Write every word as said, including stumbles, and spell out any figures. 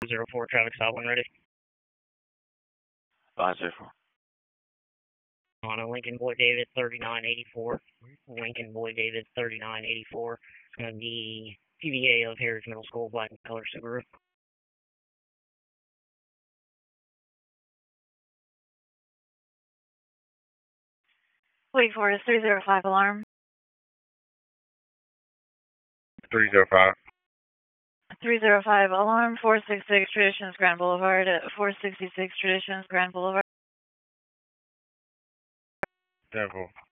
zero four, traffic stop when ready. five zero four. On a Lincoln Boy David thirty-nine eighty-four. Lincoln Boy David thirty-nine eighty-four. It's going to be P V A of Harris Middle School, black and color Subaru. Wait for us, three zero five alarm. three zero five. three zero five alarm, four sixty-six Traditions Grand Boulevard at four sixty-six Traditions Grand Boulevard. ten four.